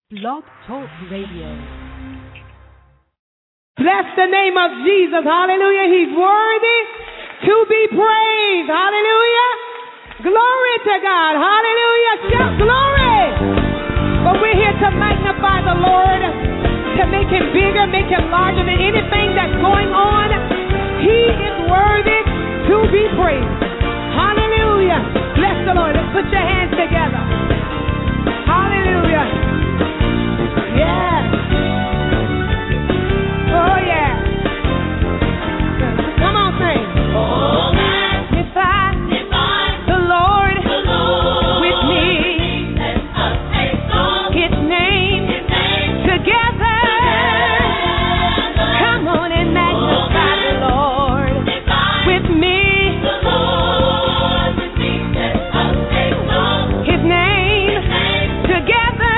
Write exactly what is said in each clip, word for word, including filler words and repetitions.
Blog Talk Radio. Bless the name of Jesus. Hallelujah. He's worthy to be praised. Hallelujah. Glory to God. Hallelujah. Shout glory. But we're here to magnify the Lord, to make him bigger, make him larger than anything that's going on. He is worthy to be praised. Hallelujah. Bless the Lord. Let's put your hands together. Hallelujah. Yeah. Oh, yeah. Come on, sing. Oh, magnify the Lord, the Lord with me. Let us exalt his name, his name together. together. Come on and magnify oh, the Lord with me. The Lord with me. Let us exalt his name, his name together.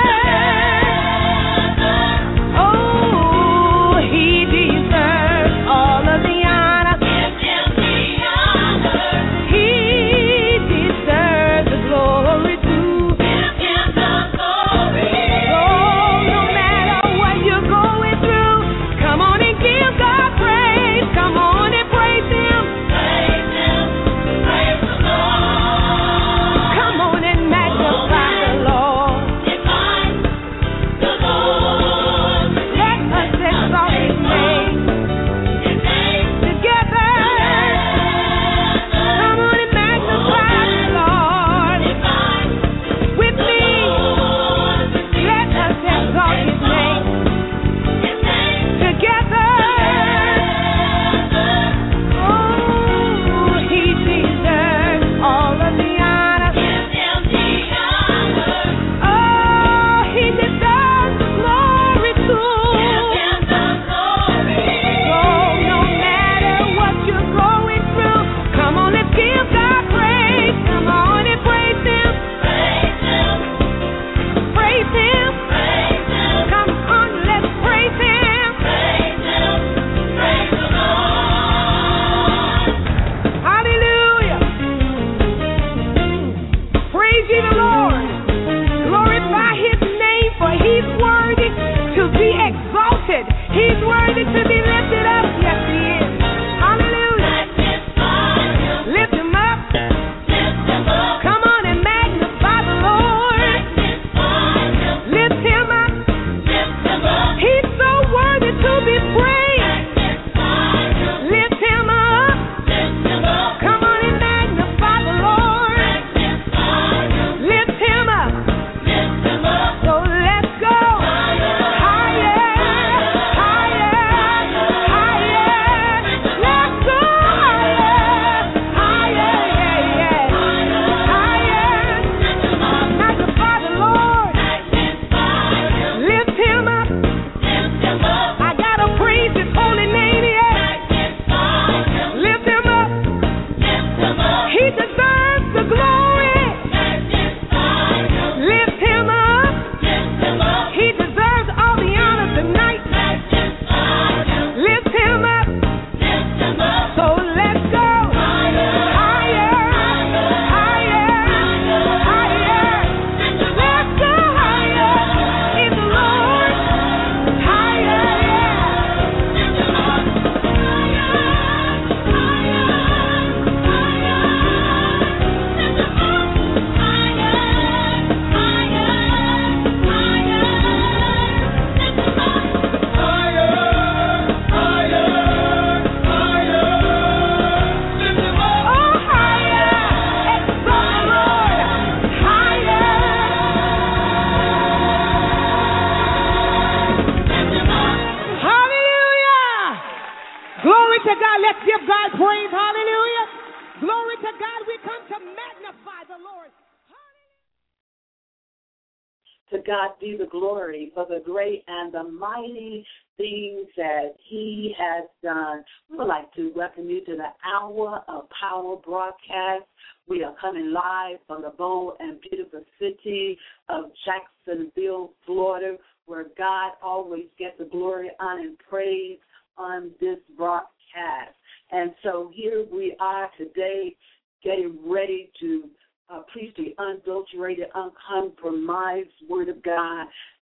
To God be the glory for the great and the mighty things that he has done. We would like to welcome you to the Hour of Power broadcast. We are coming live from the bold and beautiful city of Jacksonville, Florida, where God always gets the glory, honor, and praise on this broadcast. And so here we are today getting ready to Uh, preach the unadulterated, uncompromised Word of God.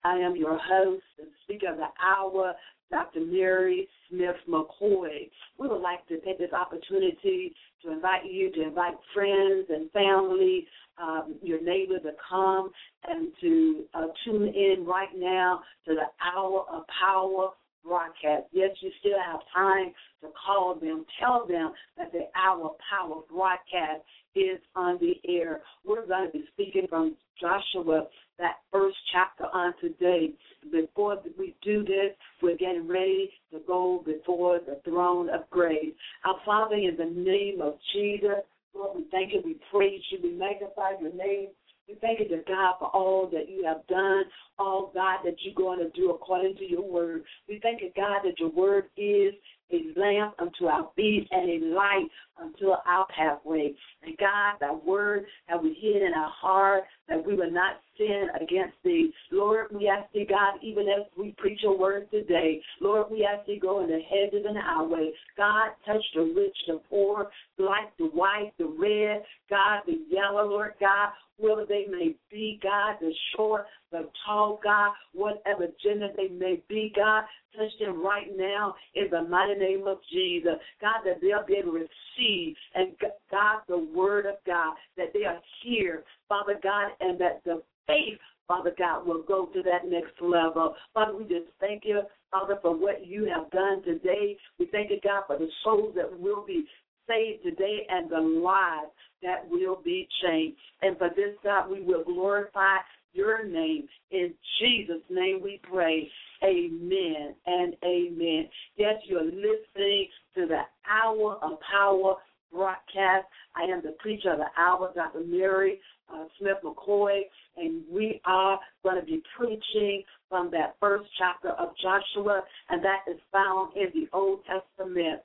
I am your host and speaker of the hour, Doctor Mary Smith McCoy. We would like to take this opportunity to invite you to invite friends and family, um, your neighbors to come and to uh, tune in right now to the Hour of Power broadcast. Yes, you still have time to call them, tell them that the Hour of Power broadcast is on the air. We're going to be speaking from Joshua, that first chapter on today. Before we do this, we're getting ready to go before the throne of grace. Our Father, in the name of Jesus, Lord, we thank you, we praise you, we magnify your name. We thank you to God for all that you have done, all, God, that you're going to do according to your word. We thank you, God, that your word is a lamp unto our feet and a light unto our pathway. And God, that word that we hid in our heart, that we will not sin against thee. Lord, we ask thee, God, even as we preach your word today, Lord, we ask thee, go in the hedges and highways. God, touch the rich, the poor, black, the white, the red, God, the yellow, Lord God, whoever they may be, God, the short, the tall, God, whatever gender they may be, God, touch them right now in the mighty name of Jesus. God, that they'll be able to receive, and God, the word of God, that they are here, Father God, and that the faith, Father God, will go to that next level. Father, we just thank you, Father, for what you have done today. We thank you, God, for the souls that will be saved today and the lives that will be changed. And for this, God, we will glorify your name. In Jesus' name we pray. Amen and amen. Yes, you're listening to the Hour of Power broadcast. I am the preacher of the hour, Doctor Mary uh, Smith McCoy, and we are going to be preaching from that first chapter of Joshua, and that is found in the Old Testament.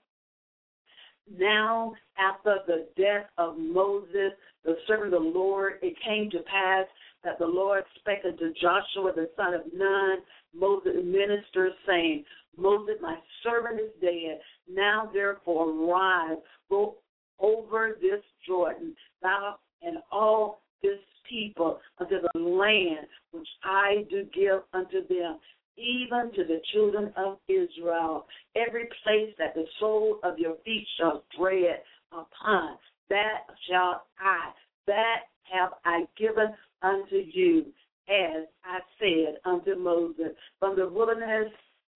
Now, after the death of Moses, the servant of the Lord, it came to pass that the Lord spake unto Joshua, the son of Nun, Moses' minister, saying, Moses, my servant is dead. Now, therefore, rise, go over this Jordan, thou and all this people, unto the land which I do give unto them, even to the children of Israel. Every place that the sole of your feet shall tread upon, that shall I, that have I given unto you, as I said unto Moses, from the wilderness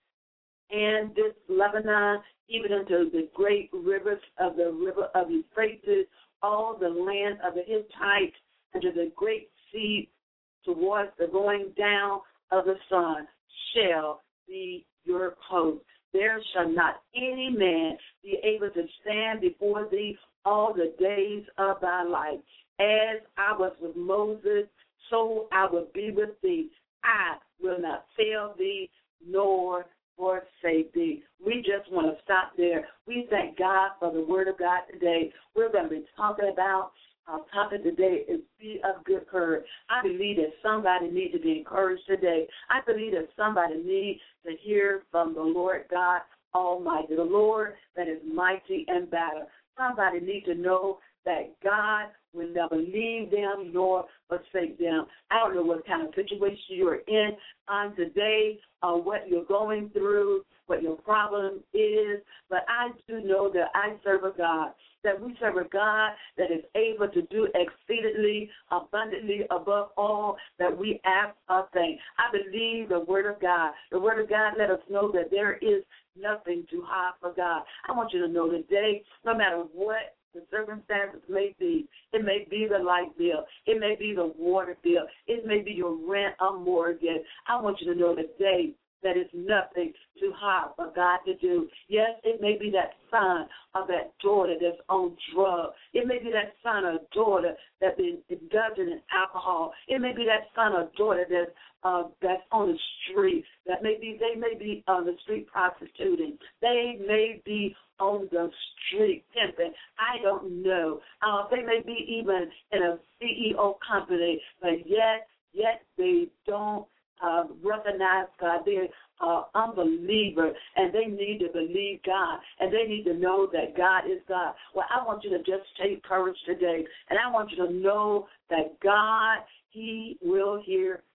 and this Lebanon, even unto the great rivers of the river of Euphrates, all the land of the Hittites, unto the great sea towards the going down of the sun, shall be your coast. There shall not any man be able to stand before thee all the days of thy life. As I was with Moses, so I will be with thee. I will not fail thee, nor forsake thee. We just want to stop there. We thank God for the word of God today. We're going to be talking about, our topic today is be of good courage. I believe that somebody needs to be encouraged today. I believe that somebody needs to hear from the Lord God Almighty, the Lord that is mighty in battle. Somebody needs to know that God will never leave them nor forsake them. I don't know what kind of situation you're in on today, or what you're going through, what your problem is, but I do know that I serve a God, that we serve a God that is able to do exceedingly abundantly above all that we ask or think. I believe the word of God. The word of God let us know that there is nothing too hard for God. I want you to know today, no matter what the circumstances may be, it may be the light bill, it may be the water bill, it may be your rent or mortgage. I want you to know today that it's nothing too hard for God to do. Yes, it may be that son or that daughter that's on drugs. It may be that son or daughter that's indulging in alcohol. It may be that son or daughter that's uh, that's on the street. That may be they may be on the street prostituting. They may be on the street pimping. I don't know. Uh, they may be even in a C E O company, but yet yet they don't Uh, recognize God. They're uh, unbeliever, and they need to believe God, and they need to know that God is God. Well, I want you to just take courage today, and I want you to know that God, He will hear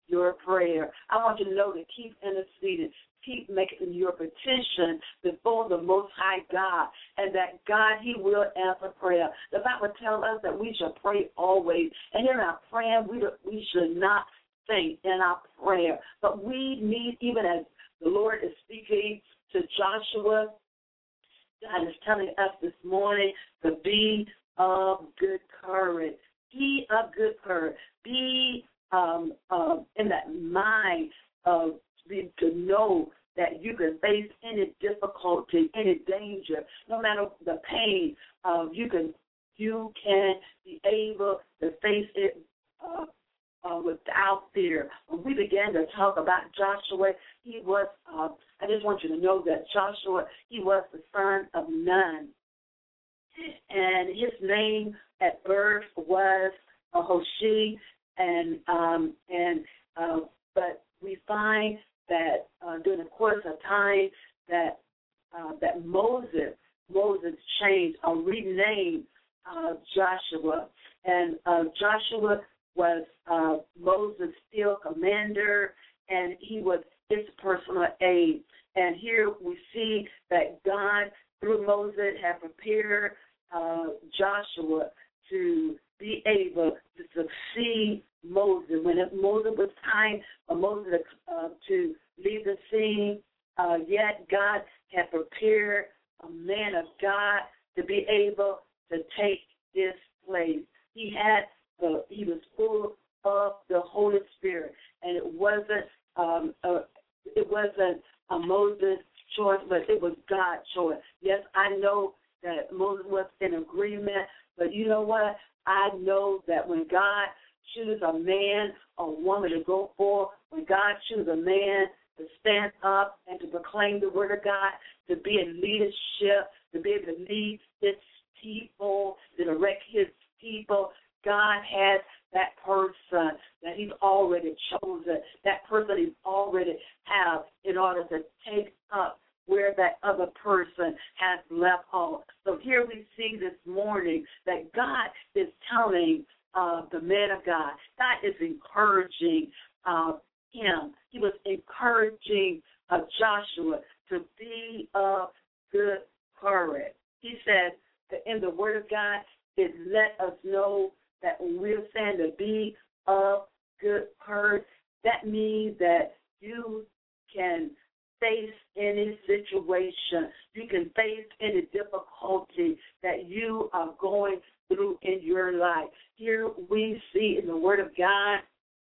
your prayer. I want you to know to keep interceding. Keep making your petition before the Most High God, and that God, He will answer prayer. The Bible tells us that we should pray always, and in our praying, we, we should not faint in our prayer. But we need, even as the Lord is speaking to Joshua, God is telling us this morning to be of good courage. Be of good courage. Be um, uh, in that mind of be, to know that you can face any difficulty, any danger, no matter the pain. Uh, you can you can be able to face it uh, uh, without fear. When we began to talk about Joshua, he was. Uh, I just want you to know that Joshua, he was the son of Nun, and his name at birth was uh, Hoshea, and um, and uh, but we find that uh, during the course of time that uh, that Moses Moses changed or renamed uh, Joshua, and uh, Joshua was uh, Moses' still commander, and he was his personal aide. And here we see that God, through Moses, had prepared uh, Joshua to be able to succeed Moses. When it, Moses was time for Moses uh, to leave the scene, uh, yet God had prepared a man of God to be able to take his place. He had the, he was full of the Holy Spirit, and it wasn't um, a, it wasn't a Moses' choice, but it was God's choice. Yes, I know that Moses was in agreement, but you know what? I know that when God chooses a man or woman to go forth, when God chooses a man to stand up and to proclaim the word of God, to be in leadership, to be able to lead his people, to direct his people, God has that person that he's already chosen, that person he's already have in order to take up where that other person has left off. So here we see this morning that God is telling uh, the man of God, God is encouraging uh, him. He was encouraging uh, Joshua to be of good courage. He said that in the word of God, it let us know that when we're saying to be of good courage, that means that you can face any situation. You can face any difficulty that you are going through in your life. Here we see in the Word of God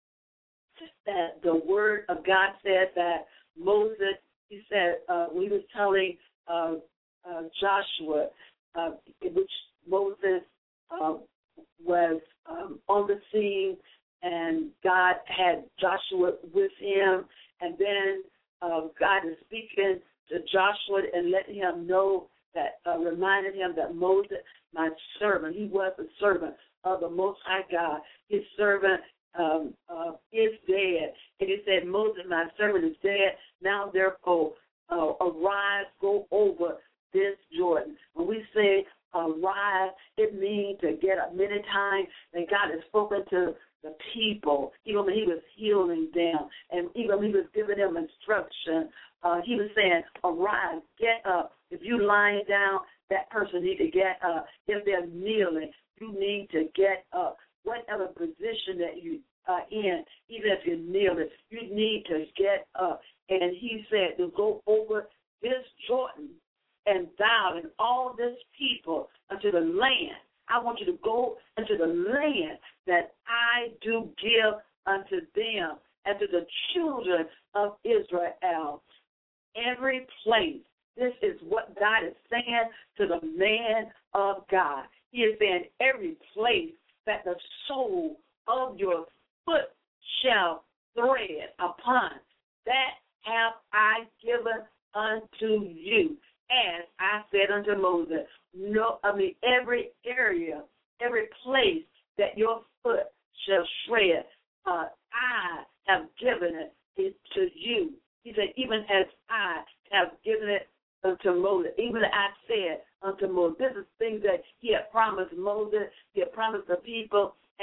that the Word of God said that Moses, he said, uh, we was telling uh, uh, Joshua, uh, which Moses uh, was um, on the scene, and God had Joshua with him, and then uh, God is speaking to Joshua and letting him know that, uh, reminded him that Moses, my servant, he was a servant of the Most High God. His servant um, uh, is dead. And he said, Moses, my servant, is dead. Now, therefore, uh, arise, go over this Jordan. When we say arise, it means to get up. Many times that God has spoken to the people, even when he was healing them, and even when he was giving them instruction, uh, he was saying, arise, get up. If you're lying down, that person needs to get up. If they're kneeling, you need to get up. Whatever position that you are in, even if you're kneeling, you need to get up. And he said to go over this Jordan, and thou and all this people unto the land. I want you to go into the land that I do give unto them and to the children of Israel. Every place. This is what God is saying to the man of God. He is saying every place that the sole of your foot shall tread upon, that have I given unto you. As I said unto Moses, no, I mean every area, every place that your foot shall tread, uh, I have given it to you. He said, even as I have given it unto Moses, even as I said unto Moses. This is things that he had promised Moses, he had promised the people,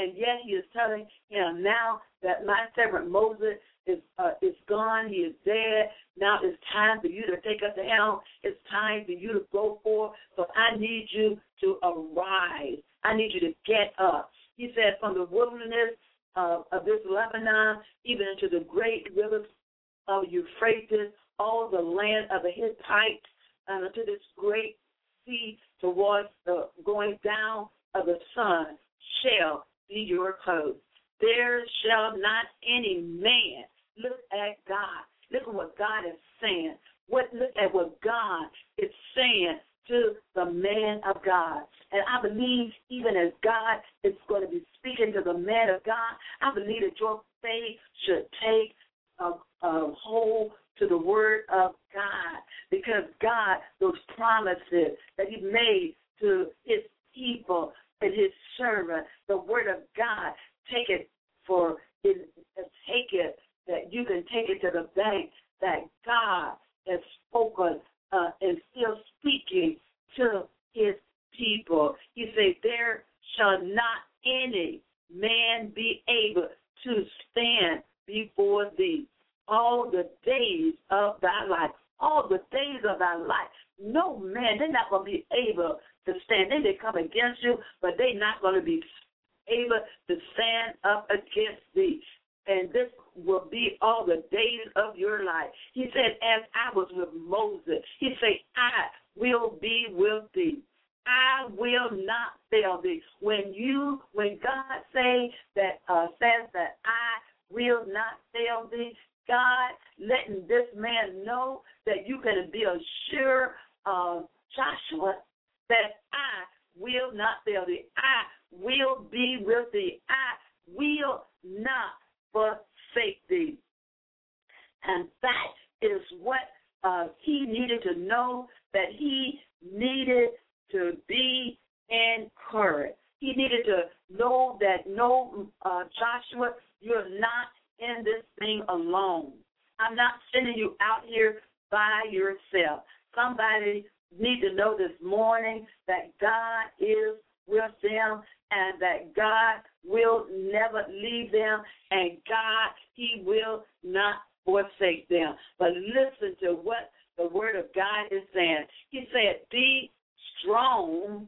and yet he is telling him now that my servant Moses is uh, is gone, he is dead. Now it's time for you to take up the helm. It's time for you to go forth. So I need you to arise. I need you to get up. He said, from the wilderness uh, of this Lebanon, even into the great rivers of Euphrates, all the land of the Hittites, and unto this great sea towards the going down of the sun shall be your coast. There shall not any man look at God. Look at what God is saying. What look at what God is saying to the man of God. And I believe even as God is going to be speaking to the man of God, I believe that your faith should take a, a hold to the word of God, because God, those promises that he made to his people and his servant, the word of God, take it for it, take it that you can take it to the bank that God has spoken uh, and still speaking to his people. He said, there shall not any man be able to stand before thee all the days of thy life. All the days of thy life. No man, they're not going to be able to stand. They may come against you, but they're not going to be able to stand up against thee. And this will be all the days of your life. He said, as I was with Moses, he said, I will be with thee. I will not fail thee. When you, when God say that, uh, says that I will not fail thee, God letting this man know that you can be assured of Joshua that I will not fail thee. I will be with thee. I will not forsake thee. And that is what uh, he needed to know, that he needed to be encouraged. He needed to know that, no, uh, Joshua, you're not in this thing alone. I'm not sending you out here by yourself. Somebody need to know this morning that God is with them and that God will never leave them, and God, he will not forsake them. But listen to what the word of God is saying. He said, be strong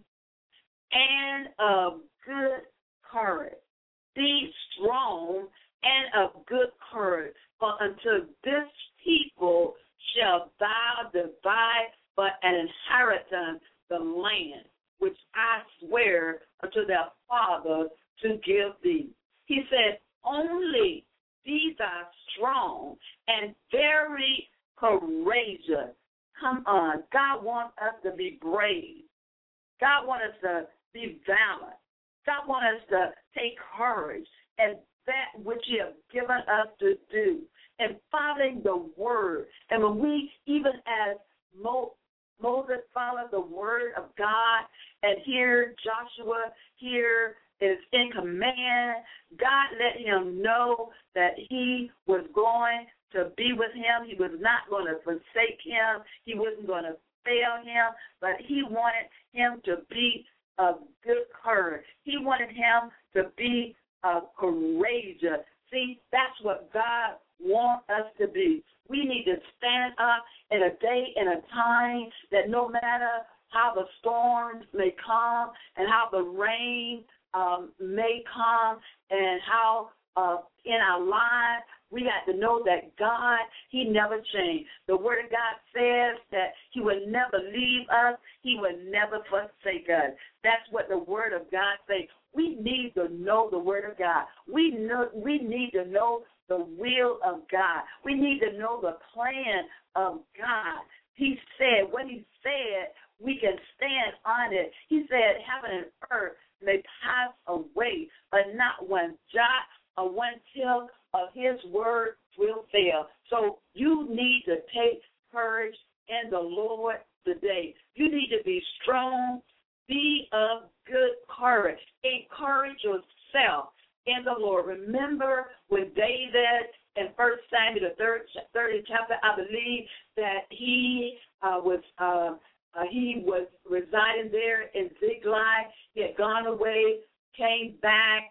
and of good courage. Be strong and of good courage, for unto this people shall thou divide for an inheritance the land which I swear unto their fathers to give thee. He said, only be thou strong and very courageous. Come on. God wants us to be brave. God wants us to be valiant. God wants us to take courage and that which he has given us to do, and following the word. And when we, even as Mo, Moses followed the word of God, and here Joshua here is in command, God let him know that he was going to be with him. He was not going to forsake him. He wasn't going to fail him, but he wanted him to be of good courage. He wanted him to be Uh, courageous. See, that's what God wants us to be. We need to stand up in a day and a time that no matter how the storms may come and how the rain um, may come and how uh, in our lives, we got to know that God, he never changed. The word of God says that he would never leave us. He would never forsake us. That's what the word of God says. We need to know the word of God. We know, we need to know the will of God. We need to know the plan of God. He said, what he said, we can stand on it. He said, heaven and earth may pass away, but not one jot or one tittle of his word will fail. So you need to take courage in the Lord today. You need to be strong. Be of good courage. Encourage yourself in the Lord. Remember when David in First Samuel, the third, thirtieth chapter, I believe that he uh, was uh, uh, he was residing there in Ziklag. He had gone away, came back,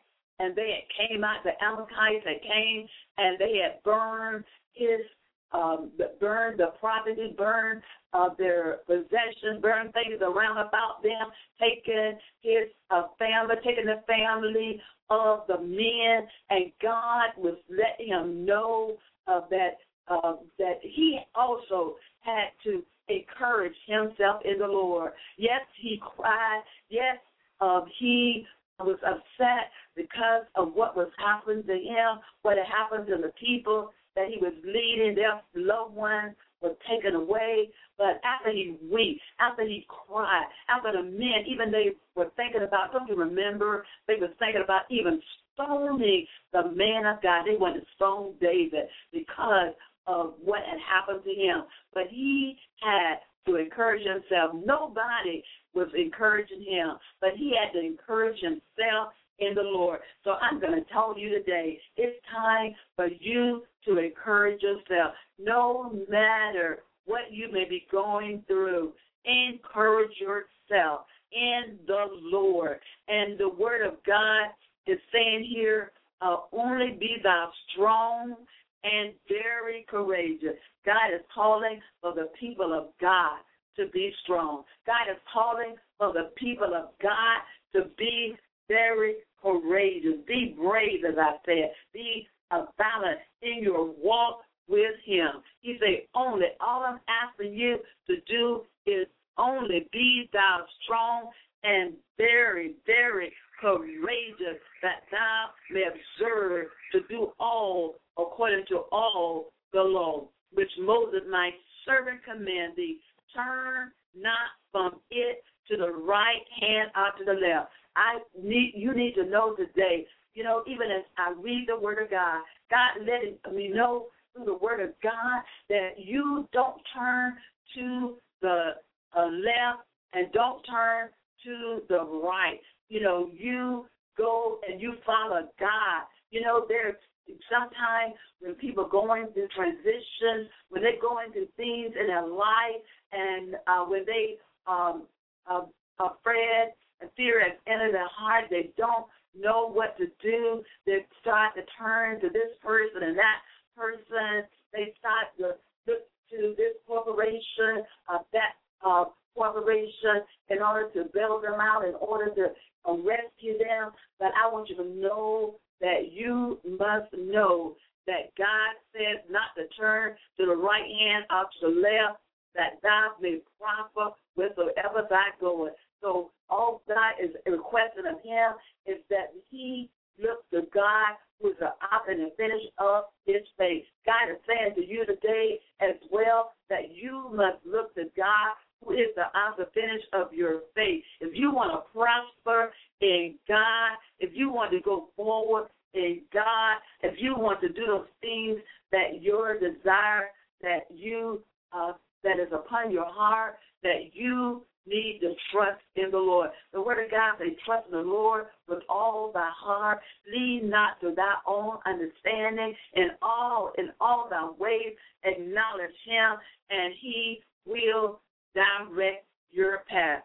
and they had came out, the Amalekites had came, and they had burned his, um, burned the property, burned uh, their possessions, burned things around about them, taking his uh, family, taking the family of the men, and God was letting him know uh, that uh, that he also had to encourage himself in the Lord. Yes, he cried. Yes, um, he was upset because of what was happening to him, what had happened to the people that he was leading. Their loved ones were taken away. But after he wept, after he cried, after the men, even they were thinking about, don't you remember, they were thinking about even stoning the man of God. They wanted to stone David because of what had happened to him. But he had to encourage himself. Nobody was encouraging him, but he had to encourage himself in the Lord. So I'm going to tell you today, it's time for you to encourage yourself. No matter what you may be going through, encourage yourself in the Lord. And the word of God is saying here, uh, only be thou strong and very courageous. God is calling for the people of God to be strong. God is calling for the people of God to be very courageous. Be brave, as I said. Be a valiant in your walk with him. He said, only, all I'm asking you to do is only be thou strong and very, very courageous, that thou may observe to do all according to all the law, which Moses my servant commanded thee. Turn not from it to the right hand or to the left. I need you need to know today, you know, even as I read the word of God, God letting me know through the word of God that you don't turn to the uh, left and don't turn to the right. You know, you go and you follow God. You know, there's sometimes when people go into transition, when they go into things in their life, and uh, when they um, uh, are afraid and fear has entered their heart, they don't know what to do. They start to turn to this person and that person. They start to look to this corporation, uh, that uh, corporation, in order to bail them out, in order to uh, rescue them. But I want you to know that you must know that God says not to turn to the right hand or to the left, that thou may prosper whithersoever thou goest. So all God is requesting of him is that he look to God, who is the author and finisher of his faith. God is saying to you today as well that you must look to God, who is the author and finisher of your faith. If you want to prosper in God, if you want to go forward in God, if you want to do those things that your desire, that you uh, that is upon your heart, that you need to trust in the Lord. The word of God says, trust in the Lord with all thy heart. Lean not to thy own understanding. In all, in all thy ways, acknowledge him, and he will direct your path.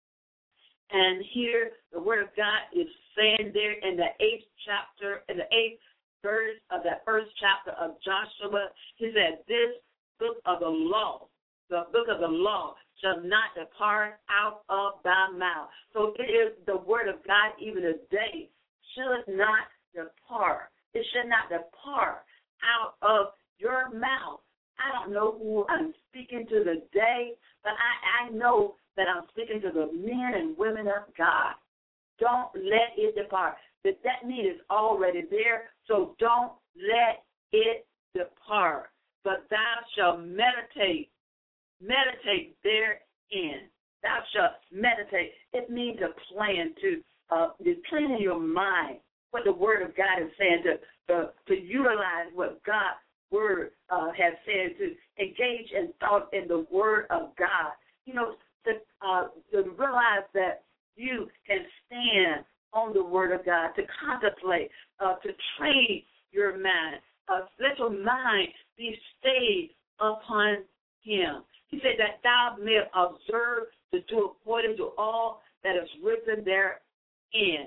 And here, the word of God is saying there in the eighth chapter, in the eighth verse of that first chapter of Joshua, he said, this book of the law, the book of the law, shall not depart out of thy mouth. So it is the word of God even today should not depart. It should not depart out of your mouth. I don't know who I'm speaking to today, but I, I know that I'm speaking to the men and women of God. Don't let it depart. That, that need is already there, so don't let it depart. But thou shalt meditate, meditate therein. Thou shalt meditate. It means a plan to, uh, to plan in your mind what the word of God is saying, to, uh, to utilize what God's word uh, has said, to engage in thought in the word of God. You know, to, uh, to realize that you can stand on the word of God, to contemplate, uh, to train your mind. Uh, let your mind be stayed upon him. He said that thou mayest observe to do according to all that is written therein.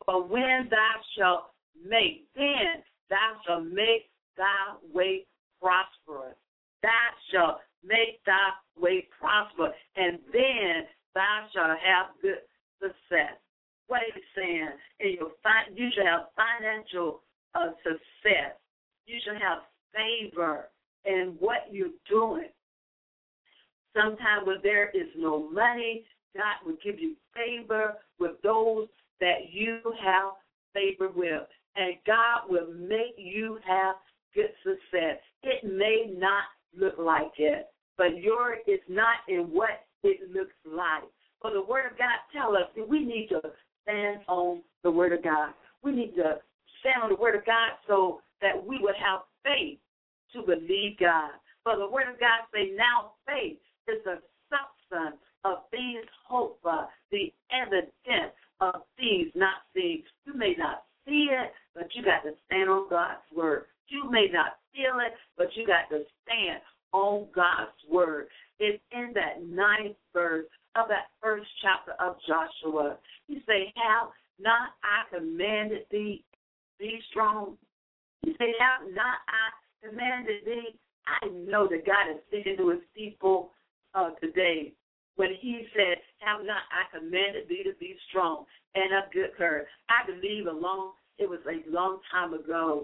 For when thou shalt make, then thou shalt make thy way prosperous. Thou shalt make thy way prosper, and then thou shalt have good success. What is he saying? In your fi- you should have financial uh, success. You should have favor in what you're doing. Sometimes when there is no money, God will give you favor with those that you have favor with. And God will make you have good success. It may not look like it, but yours is not in what it looks like. For the Word of God tells us that we need to stand on the Word of God. We need to stand on the Word of God so that we would have faith to believe God. For the Word of God say, now faith is the substance of things hoped for, the evidence of things not seen. You may not see it, but you got to stand on God's Word. You may not feel it, but you got to stand on God's Word. It's in that ninth verse of that first chapter of Joshua. He say, have not I commanded thee, be strong? He say, have not I commanded thee? I know that God is speaking to his people uh, today when he said, have not I commanded thee to be strong and of good courage. I believe a long, it was a long time ago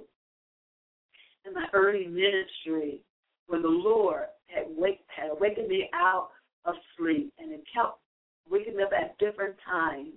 in my early ministry when the Lord had, wake, had awakened me out of sleep, and it kept waking up at different times.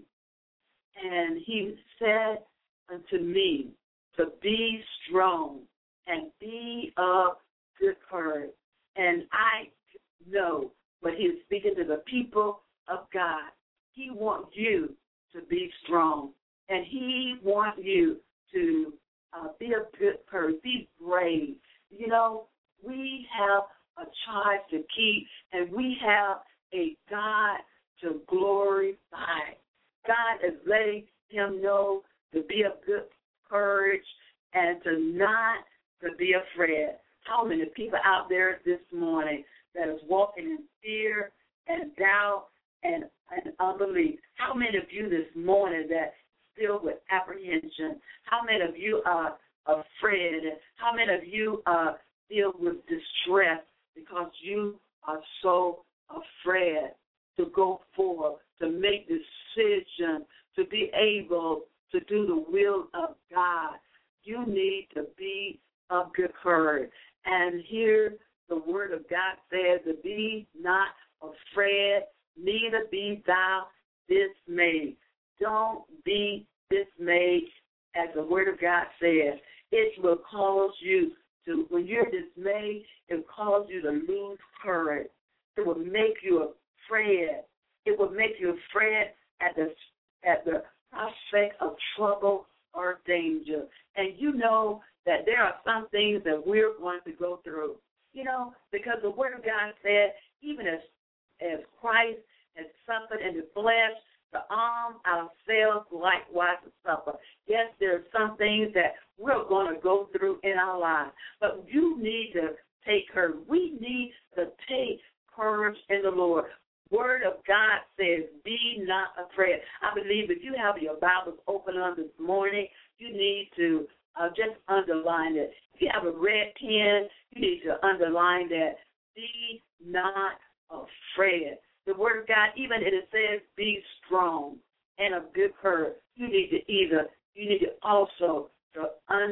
And he said unto me to be strong and be of good courage. And I know when he is speaking to the people of God, he wants you to be strong, and he wants you to uh, be of good courage, be brave. You know, we have a charge to keep, and we have a God to glorify. God is letting him know to be of good courage and to not to be afraid. How many people out there this morning that is walking in fear and doubt and, and unbelief? How many of you this morning that filled with apprehension? How many of you are afraid? How many of you are filled with distress because you are so afraid to go forward, to make decisions, to be able to do the will of God? You need to be of good courage. And here the Word of God says to be not afraid, neither be thou dismayed. Don't be dismayed, as the Word of God says. It will cause you to, when you're dismayed, it will cause you to lose courage. It will make you afraid. It will make you afraid at the at the prospect of trouble or danger. And you know that there are some things that we're going to go through. You know, because the Word of God said, even as as Christ has suffered in the flesh, the arm ourselves likewise to suffer. Yes, there are some things that we're going to go through in our lives, but you need to take courage. We need to take courage in the Lord. Word of God says, be not afraid. I believe if you have your Bibles open on this morning, you need to uh, just underline it. If you have a red pen, you need to underline that. Be not afraid. The Word of God, even if it says be strong and of good courage, you need to either, you need to also to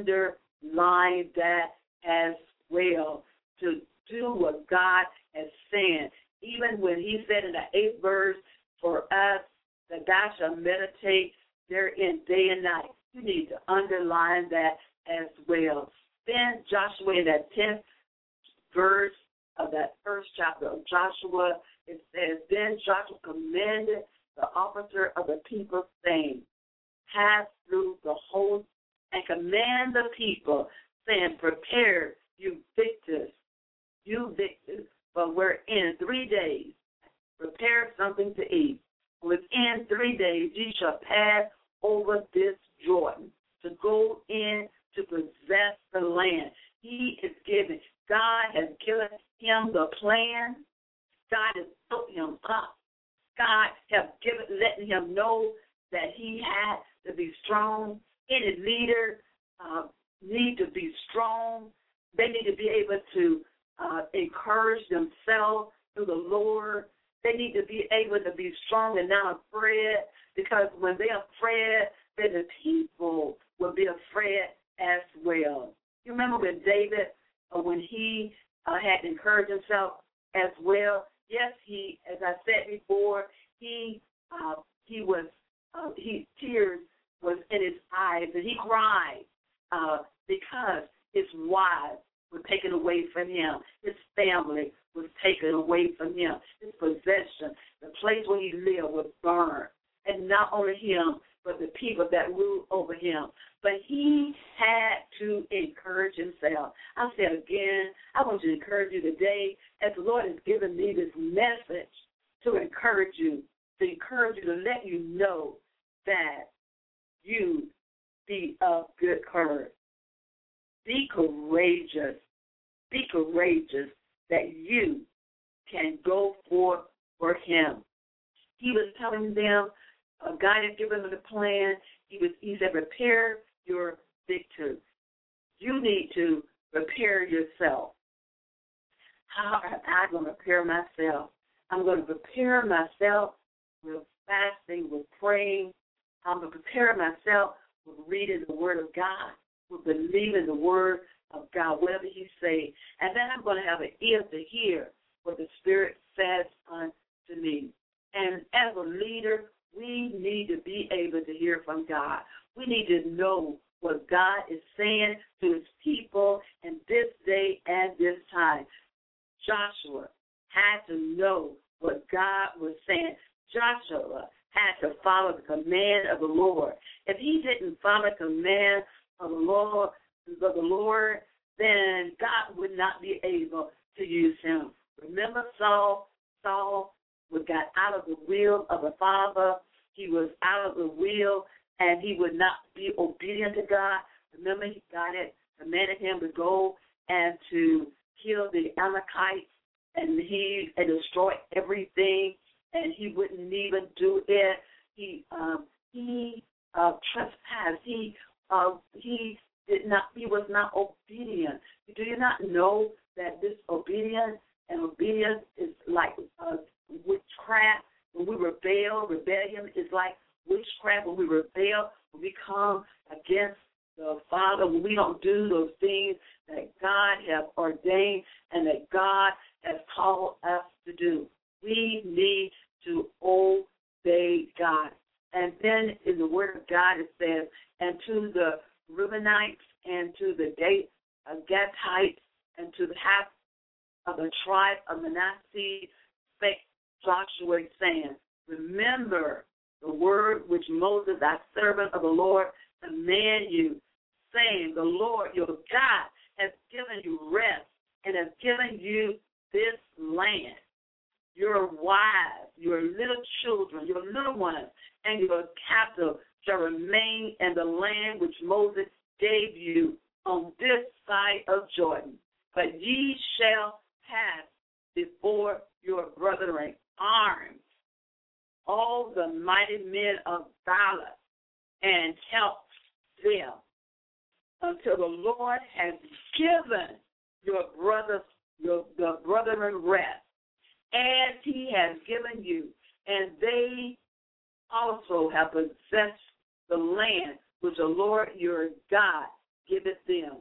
underline that as well, to do what God has said. Even when he said in the eighth verse for us that thou shalt meditate therein day and night, you need to underline that as well. Then Joshua, in that tenth verse of that first chapter of Joshua, it says, then Joshua commanded the officer of the people, saying, pass through the whole and command the people, saying, prepare you victors, you victors, but we're in three days. Prepare something to eat. Within three days ye shall pass over this Jordan to go in to possess the land. He is giving. God has given him the plan. God has built him up. God has given, letting him know that he had to be strong. Any leader uh, need to be strong. They need to be able to uh, encourage themselves through the Lord. They need to be able to be strong and not afraid, because when they're afraid, then the people will be afraid as well. You remember when David, uh, when he uh, had to encourage himself as well? Yes, he, as I said before, he uh, he was uh, he tears was in his eyes, and he cried uh, because his wives were taken away from him. His family was taken away from him. His possession, the place where he lived, was burned. And not only him, but the people that ruled over him. But he had to encourage himself. I said again, I want to encourage you today, as the Lord has given me this message to encourage you, to encourage you, to let you know that you be of good courage. Be courageous. Be courageous that you can go forth for him. He was telling them, uh, God had given them the plan. He was. He said, prepare your victory. You need to prepare yourself. How am I going to prepare myself? I'm going to prepare myself with fasting, with praying. I'm going to prepare myself with reading the Word of God, with believing the Word of God, whatever he say. And then I'm going to have an ear to hear what the Spirit says unto me. And as a leader, we need to be able to hear from God. We need to know what God is saying to his people in this day and this time. Joshua had to know what God was saying. Joshua had to follow the command of the Lord. If he didn't follow the command of the Lord, of the Lord, then God would not be able to use him. Remember Saul? Saul got out of the will of the Father. He was out of the will, and he would not be obedient to God. Remember, God had commanded him to go and to kill the Amalekites, and he and destroy everything, and he wouldn't even do it. He um, he uh, trespassed. He uh, he did not. He was not obedient. Do you not know that disobedience and obedience is like uh, witchcraft? When we rebel, rebellion is like witchcraft. When we rebel, when we come against the Father, when we don't do those things that God has ordained and that God has called us to do. We need to obey God. And then in the Word of God it says, and to the Reubenites and to the Gate, uh, Gadites and to the half of the tribe of Manasseh spake Joshua, saying, remember the word which Moses, thy servant of the Lord, commanded you, saying, the Lord your God has given you rest and has given you this land. Your wives, your little children, your little ones, and your captive shall remain in the land which Moses gave you on this side of Jordan. But ye shall pass before your brethren armed, all the mighty men of valor, and help them until the Lord has given your brothers, your, your brethren rest, as he has given you, and they also have possessed the land which the Lord your God giveth them.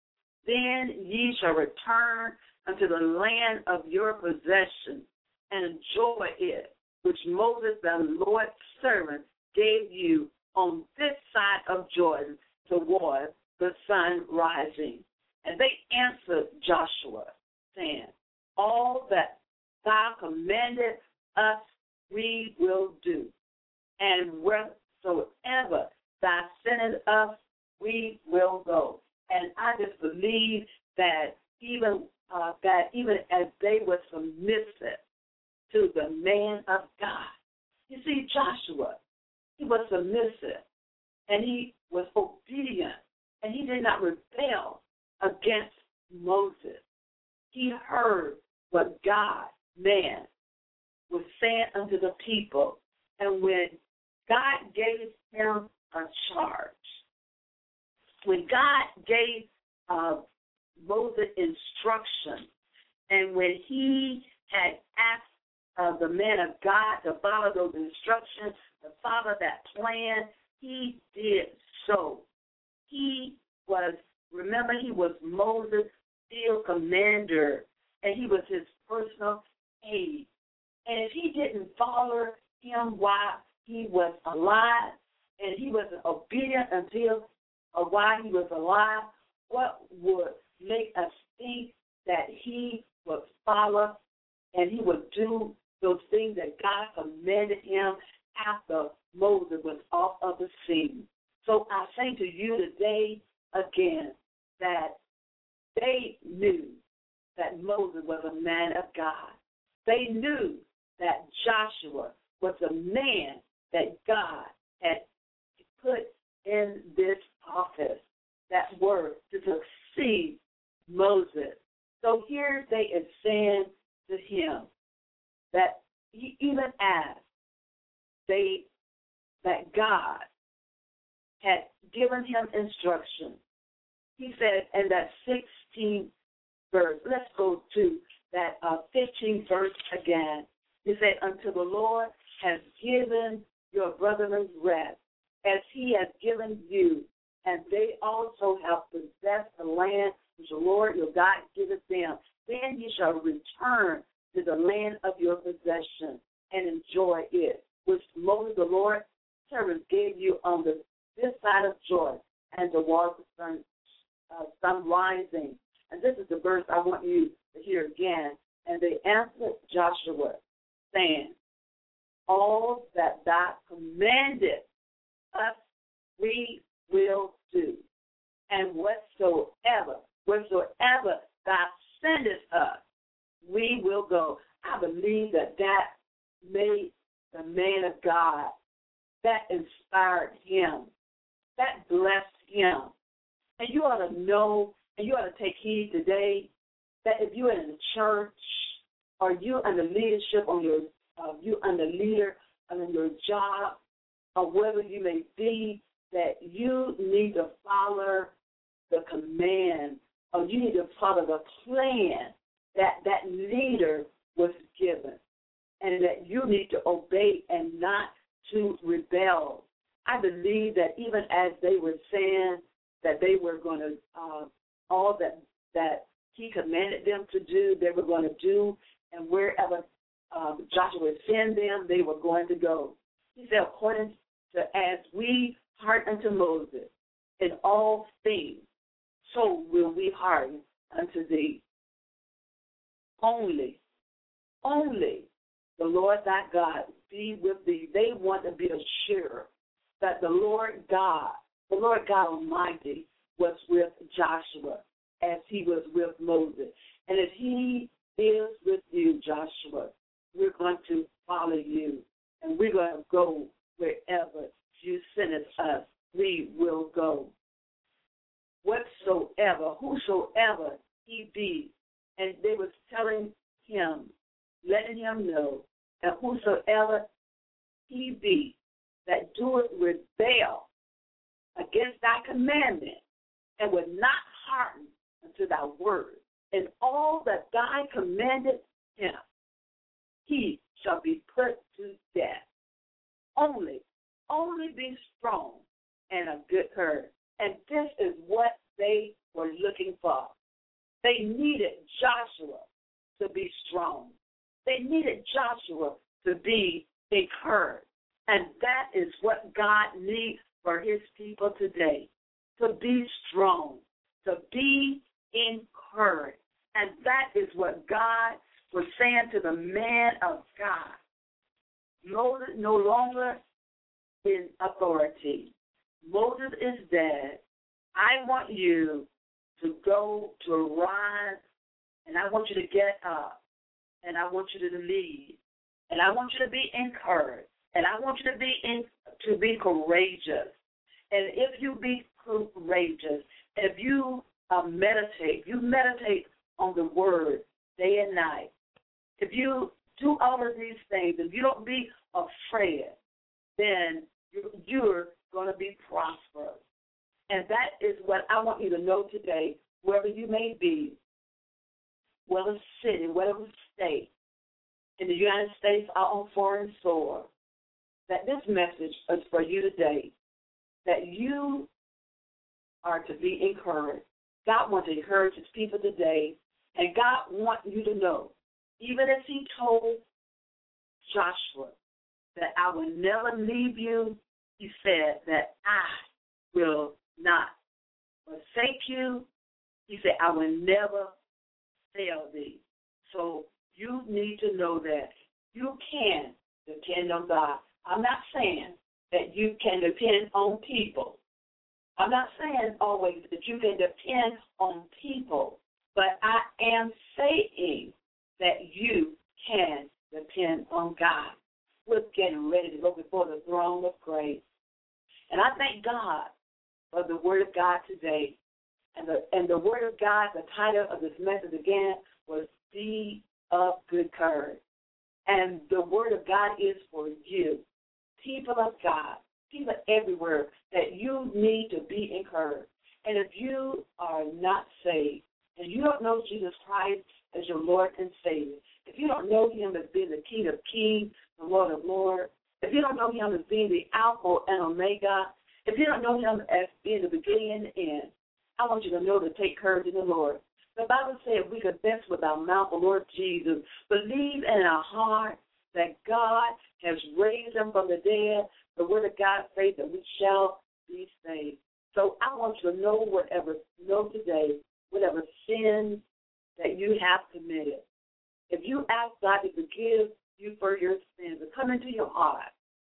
Then ye shall return unto the land of your possession, and enjoy it, which Moses, the Lord's servant, gave you on this side of Jordan toward the sun rising. And they answered Joshua, saying, all that thou commanded us we will do, and wheresoever thou sendest us we will go. And I just believe that even uh, that even as they were submissive to the man of God. You see, Joshua, he was submissive, and he was obedient, and he did not rebel against Moses. He heard what God, man, was saying unto the people, and when God gave him a charge. When God gave uh, Moses instruction, and when he had asked uh, the man of God to follow those instructions, to follow that plan, he did so. He was, remember, he was Moses' field commander, and he was his personal aide. And if he didn't follow him while he was alive, and he was obedient until uh, while he was alive, what would make us think that he would follow and he would do those things that God commanded him after Moses was off of the scene? So I say to you today again that they knew that Moses was a man of God. They knew that Joshua was a man that God had put in this office, that word, to succeed Moses. So here they is saying to him that he even asked they that God had given him instruction. He said in that sixteenth verse, let's go to that uh, fifteenth verse again. He said, until the Lord has given your brethren rest, as he has given you, and they also have possessed the land which the Lord your God giveth them, then ye shall return to the land of your possession and enjoy it, which Moses the Lord's servant gave you on the this side of Jordan, and the waters of sun, uh, sun rising. And this is the verse I want you to hear again. And they answered Joshua, saying, all that thou commanded us we will do, and whatsoever, whatsoever thou sendest us, we will go. I believe that that made the man of God, that inspired him, that blessed him. And you ought to know, and you ought to take heed today, that if you're in the church, or you under leadership on your, uh, you under leader on your job, or wherever you may be, that you need to follow the command, or you need to follow the plan that that leader was given, and that you need to obey and not to rebel. I believe that even as they were saying that they were going to, uh, all that that he commanded them to do, they were going to do, and wherever um, Joshua would send them, they were going to go. He said, according to as we hearken unto Moses in all things, so will we hearken unto thee. Only, only the Lord thy God be with thee. They want to be assured that the Lord God, the Lord God Almighty, was with Joshua as he was with Moses. And if he is with you, Joshua, we're going to follow you, and we're going to go wherever you send us. We will go. Whatsoever, whosoever he be, and they was telling him, letting him know that whosoever he be that doeth rebel against thy commandment and would not hearken unto thy word, and all that thy commanded him, he shall be put to death. Only, only be strong and of good courage. And this is what they were looking for. They needed Joshua to be strong. They needed Joshua to be encouraged. And that is what God needs for his people today, to be strong, to be encouraged. And that is what God was saying to the man of God. Moses no longer in authority. Moses is dead. I want you to go to arise, and I want you to get up, and I want you to lead, and I want you to be encouraged, and I want you to be in, to be courageous. And if you be courageous, if you uh, meditate, you meditate on the word day and night. If you do all of these things, if you don't be afraid, then you're going to be prosperous. And that is what I want you to know today, wherever you may be, whether city, whatever state, in the United States or on foreign soil, that this message is for you today, that you are to be encouraged. God wants to encourage his people today, and God wants you to know, even as he told Joshua that I will never leave you, he said that I will not forsake you. He said, I will never fail thee. So you need to know that you can depend on God. I'm not saying that you can depend on people. I'm not saying always that you can depend on people, but I am saying that you can depend on God. We're getting ready to go before the throne of grace. And I thank God for the word of God today. And the, and the word of God, the title of this message again was Be of Good Courage. And the word of God is for you, people of God, people everywhere, that you need to be encouraged. And if you are not saved, and you don't know Jesus Christ as your Lord and Savior, if you don't know him as being the King of Kings, the Lord of Lords, if you don't know him as being the Alpha and Omega, if you don't know him as being the beginning and the end, I want you to know to take courage in the Lord. The Bible said we confess with our mouth the Lord Jesus, believe in our heart that God has raised him from the dead. The word of God says that we shall be saved. So I want you to know whatever, know today, whatever sin that you have committed. If you ask God to forgive you for your sins and come into your heart,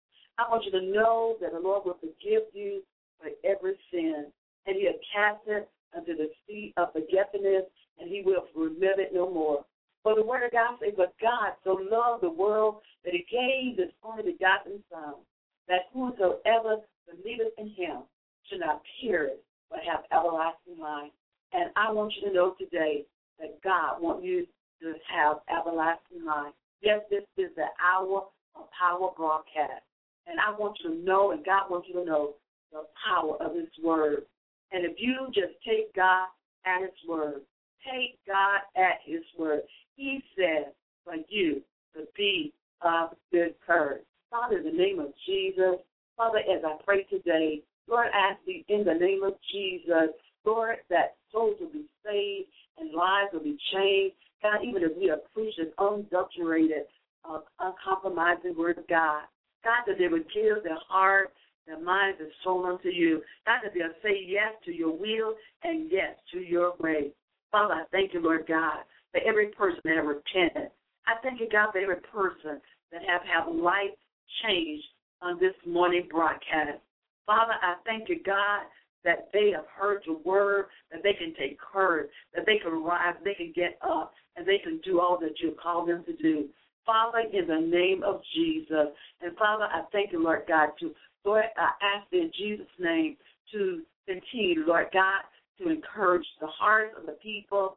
I want you to know that the Lord will forgive you for every sin, and he'll cast it unto the sea of forgetfulness, and he will remember it no more. For the word of God says, but God so loved the world that he gave his only begotten Son, that whosoever believeth in him should not perish, but have everlasting life. And I want you to know today that God wants you to have everlasting life. Yes, this is the hour of power broadcast. And I want you to know, and God wants you to know, the power of his word. And if you just take God at his word, take God at his word, he said for you to be of good courage. Father, in the name of Jesus, Father, as I pray today, Lord, I ask thee in the name of Jesus, Lord, that souls will be saved and lives will be changed. God, even if we are preaching unadulterated, uh, uncompromising word of God, God, that they would give their heart, their mind, and soul unto you. God, that they'll say yes to your will and yes to your way. Father, I thank you, Lord God, for every person that have repented. I thank you, God, for every person that have had life changed on this morning broadcast. Father, I thank you, God, that they have heard your word, that they can take courage, that they can rise, they can get up, and they can do all that you call them to do. Father, in the name of Jesus, and Father, I thank you, Lord God, to, Lord, I ask in Jesus' name to continue, Lord God, to encourage the hearts of the people,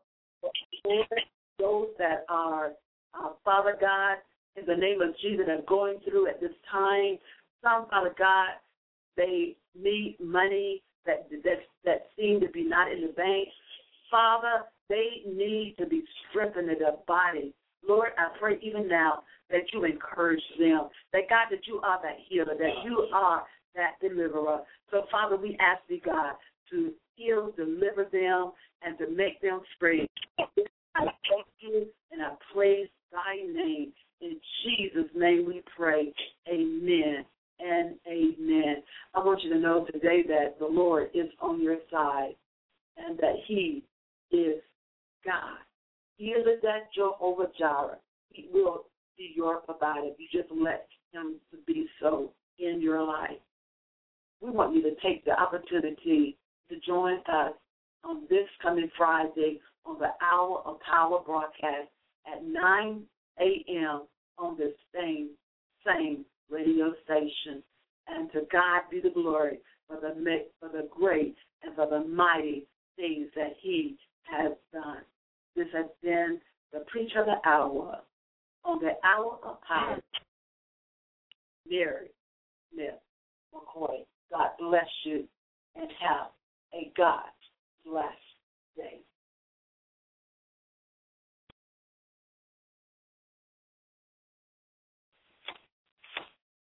those that are, uh, Father God, in the name of Jesus, that are going through at this time. Some, Father God, they need money that, that, that seem to be not in the bank. Father, they need to be strengthened in their body. Lord, I pray even now that you encourage them, that, God, that you are that healer, that you are that deliverer. So, Father, we ask thee, God, to heal, deliver them, and to make them free. I thank you and I praise thy name. In Jesus' name we pray. Amen and amen. I want you to know today that the Lord is on your side and that he is God. He is that Jehovah Jireh. He will be your provider. You just let him to be so in your life. We want you to take the opportunity to join us on this coming Friday on the Hour of Power broadcast at nine a.m. on the same, same radio station. And to God be the glory for the, for the great and for the mighty things that he has done. This has been the Preacher of the Hour on the Hour of Power, Mary Smith McCoy. God bless you and have a God blessed day.